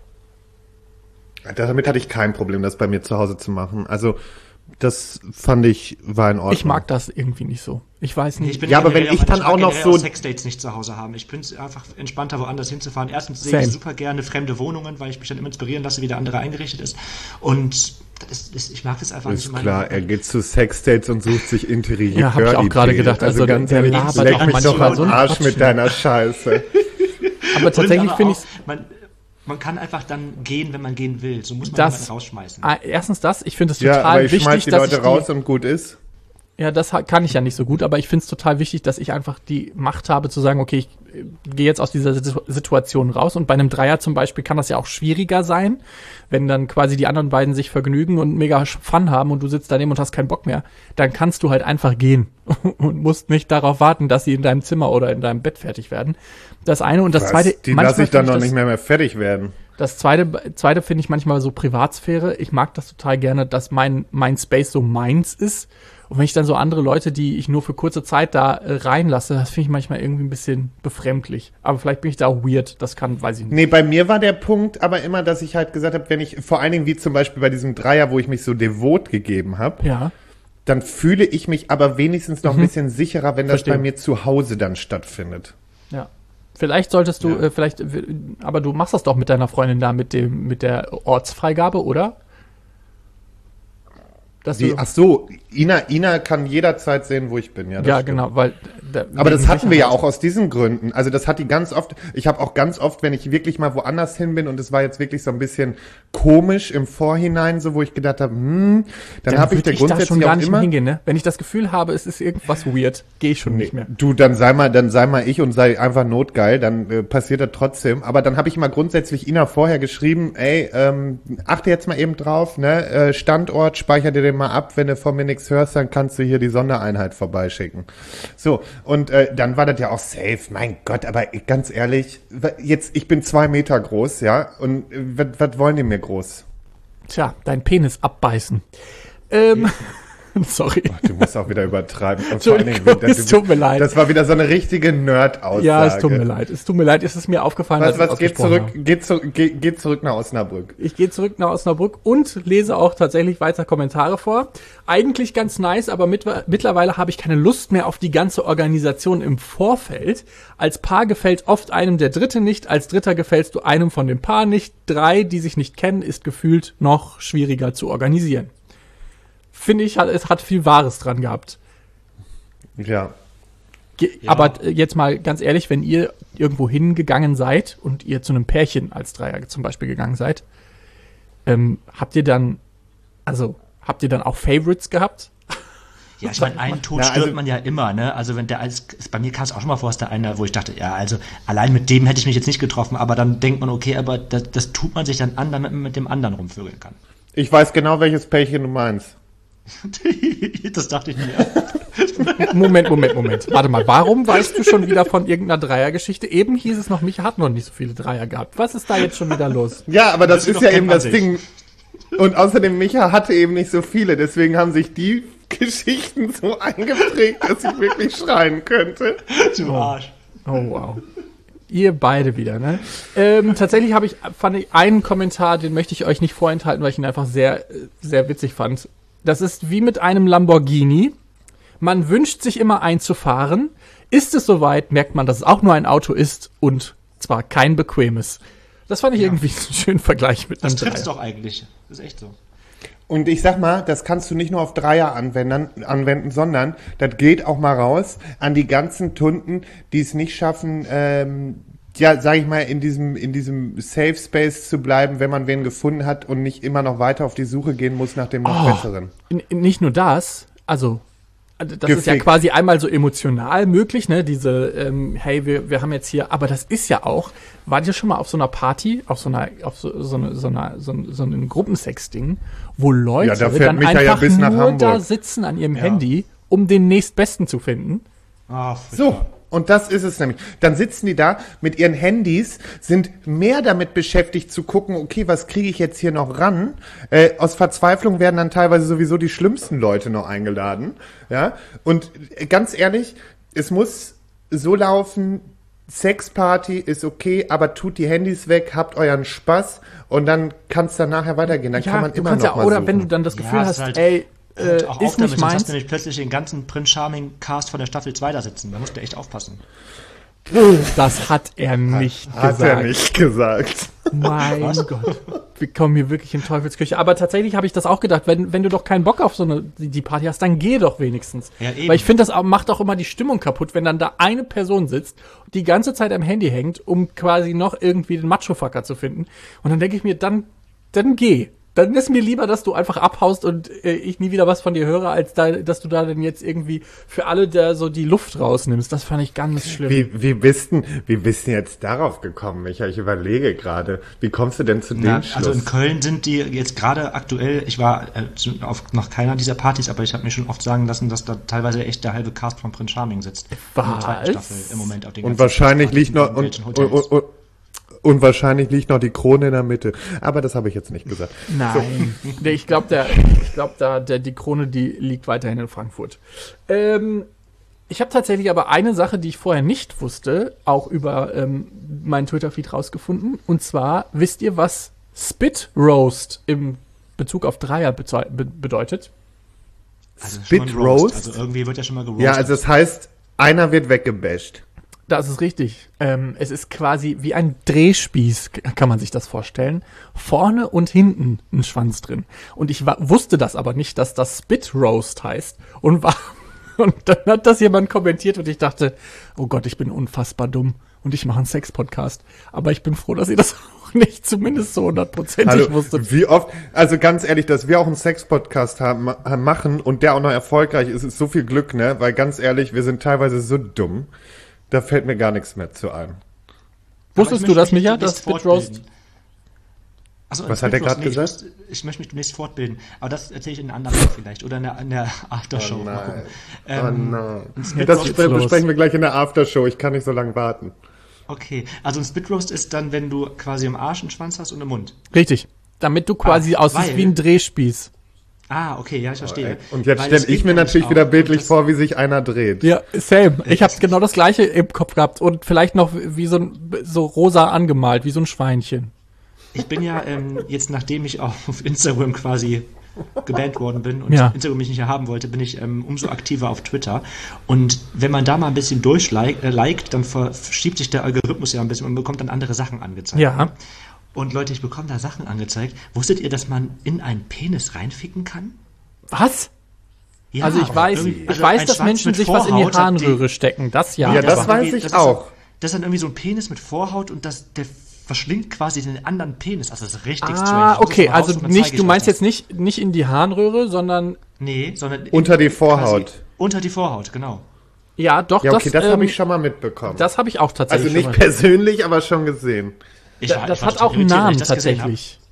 S1: Damit hatte ich kein Problem, das bei mir zu Hause zu machen. Also das fand ich, war in Ordnung.
S2: Ich mag das irgendwie nicht so. Ich weiß nicht.
S1: Ja, aber wenn ich dann auch noch so
S3: Sexdates nicht zu Hause haben. Ich bin einfach entspannter, woanders hinzufahren. Erstens sehe ich super gerne fremde Wohnungen, weil ich mich dann immer inspirieren lasse, wie der andere eingerichtet ist. Und ich mag das einfach nicht.
S1: Ist klar, er geht zu Sexdates und sucht sich Interieur.
S2: Ja, hab ich auch gerade gedacht. Also
S1: ganz
S2: der
S1: ehrlich,
S2: labert
S1: leck
S2: auch
S1: mich doch
S2: manchmal
S1: am
S2: so einen
S1: Arsch
S2: Quatsch.
S1: mit deiner Scheiße.
S2: Aber tatsächlich finde ich
S3: man kann einfach dann gehen, wenn man gehen will. So muss man
S2: das
S3: jemanden rausschmeißen.
S2: Erstens das, ich finde es
S1: Ja,
S2: total
S1: aber ich
S2: wichtig,
S1: schmeiß die Leute raus und gut ist.
S2: Ja, das kann ich ja nicht so gut, aber ich finde es total wichtig, dass ich einfach die Macht habe zu sagen, okay, ich gehe jetzt aus dieser Situation raus und bei einem Dreier zum Beispiel kann das ja auch schwieriger sein, wenn dann quasi die anderen beiden sich vergnügen und mega Fun haben und du sitzt daneben und hast keinen Bock mehr, dann kannst du halt einfach gehen und musst nicht darauf warten, dass sie in deinem Zimmer oder in deinem Bett fertig werden. Das eine und das zweite.
S1: Die lasse ich dann noch nicht mehr fertig werden.
S2: Das zweite finde ich manchmal so Privatsphäre. Ich mag das total gerne, dass mein Space so meins ist. Und wenn ich dann so andere Leute, die ich nur für kurze Zeit da reinlasse, das finde ich manchmal irgendwie ein bisschen befremdlich. Aber vielleicht bin ich da auch weird, das weiß ich nicht.
S1: Nee, bei mir war der Punkt aber immer, dass ich halt gesagt habe, wenn ich, vor allen Dingen wie zum Beispiel bei diesem Dreier, wo ich mich so devot gegeben habe,
S2: Ja.
S1: dann fühle ich mich aber wenigstens noch ein bisschen sicherer, wenn das
S2: Verstehe.
S1: bei mir zu Hause dann stattfindet.
S2: Ja. Vielleicht solltest du, aber du machst das doch mit deiner Freundin da mit der Ortsfreigabe, oder?
S1: Ach so, Ina kann jederzeit sehen, wo ich bin. Ja, das stimmt.
S2: genau, weil.
S1: Aber das hatten wir ja auch aus diesen Gründen. Also das hat die ganz oft, ich habe auch ganz oft, wenn ich wirklich mal woanders hin bin und es war jetzt wirklich so ein bisschen komisch im Vorhinein, so wo ich gedacht habe, dann habe ich da grundsätzlich
S2: schon gar
S1: auch
S2: nicht
S1: immer
S2: mehr hingehen, ne? Wenn ich das Gefühl habe, es ist irgendwas weird, gehe ich schon nicht mehr.
S1: Du, dann sei mal ich und sei einfach notgeil, dann passiert das trotzdem. Aber dann habe ich mal grundsätzlich Ina vorher geschrieben, ey, achte jetzt mal eben drauf, ne, Standort, speicher dir den mal ab, wenn du von mir nichts hörst, dann kannst du hier die Sondereinheit vorbeischicken. So, und dann war das ja auch safe, mein Gott, aber ganz ehrlich, jetzt, ich bin 2 Meter groß, ja, und was wollen die mir groß?
S2: Tja, dein Penis abbeißen. Sorry.
S1: Ach, du musst auch wieder übertreiben. Und
S2: Entschuldigung, es tut mir leid.
S1: Das war wieder so eine richtige Nerd-Aussage.
S2: Ja, es tut mir leid. Es ist mir aufgefallen,
S1: Was, geht zurück nach Osnabrück.
S2: Ich gehe zurück nach Osnabrück und lese auch tatsächlich weiter Kommentare vor. Eigentlich ganz nice, aber mittlerweile habe ich keine Lust mehr auf die ganze Organisation im Vorfeld. Als Paar gefällt oft einem der Dritte nicht, als Dritter gefällst du einem von dem Paar nicht. 3, die sich nicht kennen, ist gefühlt noch schwieriger zu organisieren. Finde ich, es hat viel Wahres dran gehabt.
S1: Ja.
S2: Aber jetzt mal ganz ehrlich, wenn ihr irgendwo hingegangen seid und ihr zu einem Pärchen als Dreier zum Beispiel gegangen seid, habt ihr dann auch Favorites gehabt?
S3: Ja, ich meine, einen Tod stört man ja immer, ne? Also bei mir kam es auch schon mal vor, dass der eine, wo ich dachte, ja, also allein mit dem hätte ich mich jetzt nicht getroffen, aber dann denkt man, okay, aber das tut man sich dann an, damit man mit dem anderen rumvögeln kann.
S1: Ich weiß genau, welches Pärchen du meinst.
S3: Das dachte ich mir.
S2: Moment. Warte mal, warum weißt du schon wieder von irgendeiner Dreiergeschichte? Eben hieß es noch, Micha hat noch nicht so viele Dreier gehabt. Was ist da jetzt schon wieder los?
S1: Ja, aber das ist ja eben das
S3: sich.
S1: Ding. Und außerdem, Micha hatte eben nicht so viele, deswegen haben sich die Geschichten so eingeprägt, dass ich wirklich schreien könnte.
S3: Du Arsch.
S2: Oh, wow. Ihr beide wieder, ne? Tatsächlich fand ich einen Kommentar, den möchte ich euch nicht vorenthalten, weil ich ihn einfach sehr, sehr witzig fand. Das ist wie mit einem Lamborghini. Man wünscht sich immer einzufahren. Ist es soweit, merkt man, dass es auch nur ein Auto ist und zwar kein bequemes. Das fand ich irgendwie einen schönen Vergleich mit einem
S3: Das trifft's
S2: Dreier.
S3: doch eigentlich. Das ist echt so.
S1: Und ich sag mal, das kannst du nicht nur auf Dreier anwenden, sondern das geht auch mal raus an die ganzen Tunden, die es nicht schaffen, sag ich mal, in diesem Safe Space zu bleiben, wenn man wen gefunden hat und nicht immer noch weiter auf die Suche gehen muss nach dem noch Besseren.
S2: Nicht nur das, also das ist ja
S1: Gefickt.
S2: quasi einmal so emotional möglich, ne? Diese, hey, wir haben jetzt hier, aber das ist ja auch, wart ihr schon mal auf so einer Party, auf so einem Gruppensex-Ding, wo Leute
S1: Ja, da fährt
S2: dann
S1: Micha ja
S2: einfach
S1: bis nach
S2: nur
S1: Hamburg.
S2: da sitzen an ihrem Handy, um den nächstbesten zu finden?
S3: Ah,
S1: So, und das ist es nämlich. Dann sitzen die da mit ihren Handys, sind mehr damit beschäftigt zu gucken, okay, was kriege ich jetzt hier noch ran? Aus Verzweiflung werden dann teilweise sowieso die schlimmsten Leute noch eingeladen. Ja, und ganz ehrlich, es muss so laufen, Sexparty ist okay, aber tut die Handys weg, habt euren Spaß und dann kann es dann nachher weitergehen. Dann kann man
S2: du
S1: immer
S2: kannst
S1: noch
S2: ja,
S1: mal
S2: oder
S1: suchen.
S2: wenn du dann das Gefühl
S3: Ja, es
S2: hast,
S3: ist halt-
S2: ey,
S3: auch
S2: ist
S3: damit,
S2: nicht
S3: sonst hast
S2: meins.
S3: du nämlich plötzlich den ganzen Prince Charming Cast von der Staffel 2 da sitzen. Da musst du echt aufpassen.
S2: Das hat er nicht
S1: Hat
S2: gesagt.
S1: er nicht gesagt.
S2: Mein Gott. Wir kommen hier wirklich in Teufelsküche. Aber tatsächlich habe ich das auch gedacht, wenn du doch keinen Bock auf die Party hast, dann geh doch wenigstens.
S3: Ja, eben.
S2: Weil ich finde, macht auch immer die Stimmung kaputt, wenn dann da eine Person sitzt und die ganze Zeit am Handy hängt, um quasi noch irgendwie den Macho-Fucker zu finden. Und dann denke ich mir, dann geh. Dann ist mir lieber, dass du einfach abhaust und ich nie wieder was von dir höre, als dass du da dann jetzt irgendwie für alle da so die Luft rausnimmst. Das fand ich ganz schlimm.
S1: Wie bist denn jetzt darauf gekommen, Micha? Ich überlege gerade. Wie kommst du denn zu dem Schluss?
S3: Also in Köln sind die jetzt gerade aktuell, ich war auf noch keiner dieser Partys, aber ich habe mir schon oft sagen lassen, dass da teilweise echt der halbe Cast von Prince Charming sitzt.
S2: Was?
S3: In der zweiten Staffel im Moment auf den
S1: Und
S3: ganzen
S1: wahrscheinlich
S3: Partys
S1: liegt noch
S3: in irgendwelchen Hotels.
S1: und wahrscheinlich liegt noch die Krone in der Mitte. Aber das habe ich jetzt nicht gesagt.
S2: Nein, ich glaube, die Krone, die liegt weiterhin in Frankfurt. Ich habe tatsächlich aber eine Sache, die ich vorher nicht wusste, auch über meinen Twitter-Feed rausgefunden. Und zwar, wisst ihr, was Spit Roast im Bezug auf Dreier bedeutet?
S3: Also
S1: Spit
S3: schon ein Roast.
S1: Roast?
S3: Also irgendwie wird ja schon mal geroastet.
S1: Ja, also das heißt, einer wird weggebasht.
S2: Das ist richtig. Es ist quasi wie ein Drehspieß, kann man sich das vorstellen. Vorne und hinten ein Schwanz drin. Und ich wusste das aber nicht, dass das Spit Roast heißt. Und dann hat das jemand kommentiert und ich dachte, oh Gott, ich bin unfassbar dumm. Und ich mache einen Sex-Podcast. Aber ich bin froh, dass ihr das auch nicht zumindest so 100%ig wusstet.
S1: Wie oft, also ganz ehrlich, dass wir auch einen Sex-Podcast machen und der auch noch erfolgreich ist, ist so viel Glück, ne? Weil ganz ehrlich, wir sind teilweise so dumm. Da fällt mir gar nichts mehr zu ein.
S2: Wusstest du das, Micha, das Spit Roast?
S3: Also,
S1: Was hat er gerade gesagt?
S3: Ich möchte mich demnächst fortbilden. Aber das erzähle ich in einer anderen vielleicht. Oder in der Aftershow.
S1: Oh
S3: Mal gucken.
S1: nein.
S3: ein Spit
S1: Das
S3: Roast-
S1: besprechen wir gleich in der Aftershow. Ich kann nicht so lange warten.
S3: Okay, also ein Spit Roast ist dann, wenn du quasi im Arsch einen Schwanz hast und im Mund.
S2: Richtig. Damit du quasi aussiehst
S3: weil-
S2: wie ein Drehspieß.
S3: Ah, okay, ja, ich verstehe.
S1: Und jetzt
S3: Weil
S1: stelle
S3: es
S1: ich
S3: geht
S1: mir
S3: nämlich
S1: natürlich
S3: auch,
S1: wieder
S3: und
S1: bildlich
S3: das-
S1: vor, wie sich einer dreht.
S2: Ja, same. Ich habe genau das gleiche im Kopf gehabt und vielleicht noch wie so rosa angemalt, wie so ein Schweinchen.
S3: Ich bin ja jetzt, nachdem ich auf Instagram quasi gebannt worden bin und
S2: Ja.
S3: Instagram mich nicht mehr haben wollte, bin ich umso aktiver auf Twitter. Und wenn man da mal ein bisschen durchliked, dann verschiebt sich der Algorithmus ja ein bisschen und bekommt dann andere Sachen angezeigt.
S2: Ja.
S3: Und Leute, ich bekomme da Sachen angezeigt. Wusstet ihr, dass man in einen Penis reinficken kann?
S2: Was?
S3: Ja,
S2: Also ich weiß,
S3: irgendwie-
S2: ich weiß,
S3: ein
S2: dass
S3: Schwanz
S2: Menschen
S3: mit
S2: sich was in die
S3: Vorhaut hat
S2: Harnröhre stecken. Das ja.
S1: Ja, das
S3: aber
S1: weiß
S3: irgendwie-
S1: ich
S3: ist
S1: auch.
S3: Das ist dann irgendwie so ein Penis mit Vorhaut und der verschlingt quasi den anderen Penis. Also das ist richtig strange. Ich
S2: Ah,
S3: muss das
S2: okay,
S3: mal
S2: also
S3: raussuchen, dann zeige
S2: nicht,
S3: ich
S2: du
S3: euch
S2: meinst
S3: das.
S2: jetzt nicht in die Harnröhre, sondern
S3: Nee, sondern
S1: Unter die Vorhaut.
S3: quasi unter die Vorhaut, genau.
S2: ja, doch,
S1: Ja, okay, das habe ich
S2: schon.
S1: schon mal mitbekommen.
S2: Das habe ich auch tatsächlich.
S1: Also nicht
S2: schon mal.
S1: persönlich, aber schon gesehen.
S3: Ich
S2: Das
S3: war
S2: hat
S3: total
S2: auch einen
S3: irritiert, als
S2: Namen
S3: ich das gesehen
S2: tatsächlich.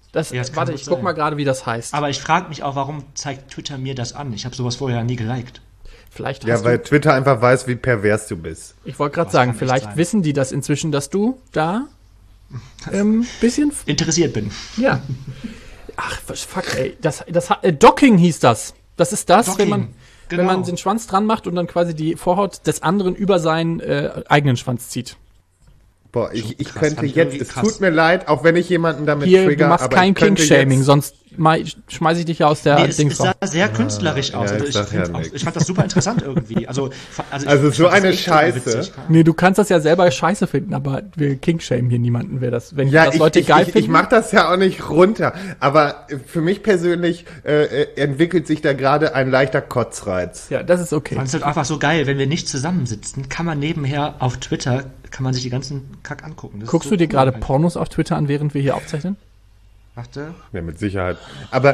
S2: Warte, ich guck mal gerade, wie das heißt.
S3: Aber ich frage mich auch, warum zeigt Twitter mir das an? Ich habe sowas vorher nie geliked.
S2: Vielleicht
S1: Ja, weil Twitter einfach weiß, wie pervers du bist.
S2: Ich wollte gerade sagen,
S3: kann
S2: vielleicht
S3: nicht sein.
S2: wissen die das inzwischen, dass du da bisschen...
S3: Interessiert bin.
S2: Ja. Ach, fuck, ey. Docking hieß das. Das ist das,
S3: Docking,
S2: wenn man
S3: genau.
S2: den Schwanz dran macht und dann quasi die Vorhaut des anderen über seinen eigenen Schwanz zieht.
S1: Boah, ich
S3: krass,
S1: könnte
S3: fand ich
S1: jetzt,
S3: irgendwie
S1: es
S3: krass.
S1: tut mir leid, auch wenn ich jemanden damit
S2: Hier,
S1: trigger,
S2: du machst
S1: aber
S2: kein
S1: ich könnte
S2: King-Shaming,
S1: jetzt-
S2: sonst schmeiß ich dich ja aus der
S3: Nee, es
S2: Dings
S3: sah
S2: raus.
S3: sehr künstlerisch aus.
S1: ja,
S3: Also
S1: ich sag ja nix.
S3: ich fand das super interessant irgendwie. Also
S1: Also
S3: ich
S1: so
S3: fand das
S1: eine
S3: echt
S1: Scheiße.
S3: witzig.
S2: Nee, du kannst das ja selber scheiße finden, aber wir King-shamen hier niemanden, wer das, wenn
S1: Ja,
S2: das Leute geil
S1: ich
S2: finden.
S1: mach das ja auch nicht runter, aber für mich persönlich entwickelt sich da gerade ein leichter Kotzreiz.
S2: Ja, das ist
S3: Ich
S2: okay.
S3: fand es halt einfach so geil, wenn wir nicht zusammensitzen, kann man nebenher auf Twitter, kann man sich die ganzen Kack angucken. Das ist
S2: Guckst
S3: so
S2: du dir
S3: cool
S2: gerade
S3: halt.
S2: Pornos auf Twitter an, während wir hier aufzeichnen?
S3: Warte.
S1: Ja, mit Sicherheit. Aber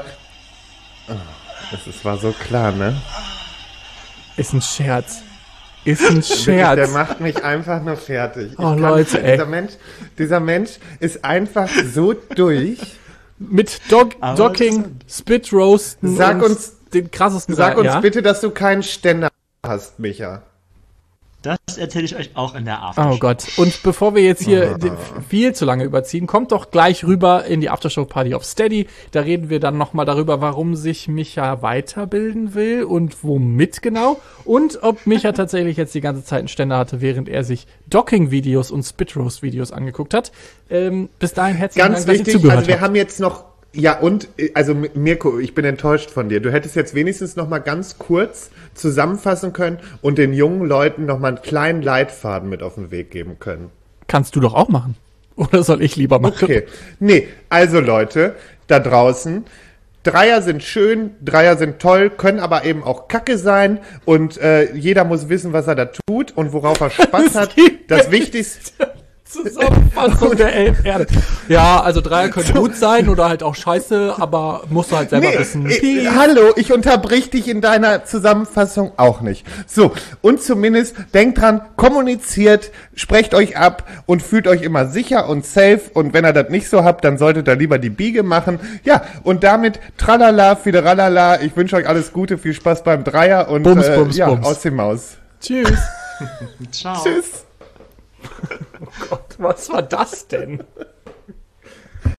S1: es war so klar, ne?
S2: Ist ein Scherz. Ist ein
S1: Wirklich, der
S2: Scherz.
S1: macht mich einfach nur fertig. Ich
S2: Oh,
S1: kann-
S2: Leute, ey.
S1: Dieser Mensch ist einfach so durch.
S2: Mit
S3: Aber
S2: Docking,
S3: interessant.
S2: Spit Roasten
S1: Sag
S2: und
S1: uns-
S2: den krassesten
S1: Sag uns
S2: ja?
S1: bitte, dass du keinen Ständer hast, Micha.
S3: Das erzähle ich euch auch in der Aftershow.
S2: Oh Gott. Und bevor wir jetzt hier viel zu lange überziehen, kommt doch gleich rüber in die Aftershow-Party auf Steady. Da reden wir dann nochmal darüber, warum sich Micha weiterbilden will und womit genau. Und ob Micha tatsächlich jetzt die ganze Zeit einen Ständer hatte, während er sich Docking-Videos und Spit-Roast-Videos angeguckt hat. Bis dahin herzlichen
S1: Ganz
S2: Dank, dass ihr
S1: wichtig,
S2: zugehört
S1: also wir
S2: habt.
S1: haben jetzt noch, ja und, also Mirko, ich bin enttäuscht von dir. Du hättest jetzt wenigstens noch mal ganz kurz zusammenfassen können und den jungen Leuten noch mal einen kleinen Leitfaden mit auf den Weg geben können.
S2: Kannst du doch auch machen. Oder soll ich lieber machen?
S1: Okay, nee, also Leute, da draußen, Dreier sind schön, Dreier sind toll, können aber eben auch Kacke sein und jeder muss wissen, was er da tut und worauf er Spaß hat. Das Wichtigste...
S2: Zusammenfassung der Erde. Ja, also Dreier können gut sein oder halt auch scheiße, aber musst du halt selber wissen.
S1: Hallo, ich unterbrich dich in deiner Zusammenfassung auch nicht. So, und zumindest denkt dran, kommuniziert, sprecht euch ab und fühlt euch immer sicher und safe. Und wenn ihr das nicht so habt, dann solltet ihr lieber die Biege machen. Ja, und damit tralala, fideralala. Ich wünsche euch alles Gute, viel Spaß beim Dreier und
S2: Bums, Bums,
S1: ja,
S2: Bums.
S1: aus die Maus.
S2: Tschüss.
S3: Ciao.
S1: Tschüss.
S2: Was war das denn?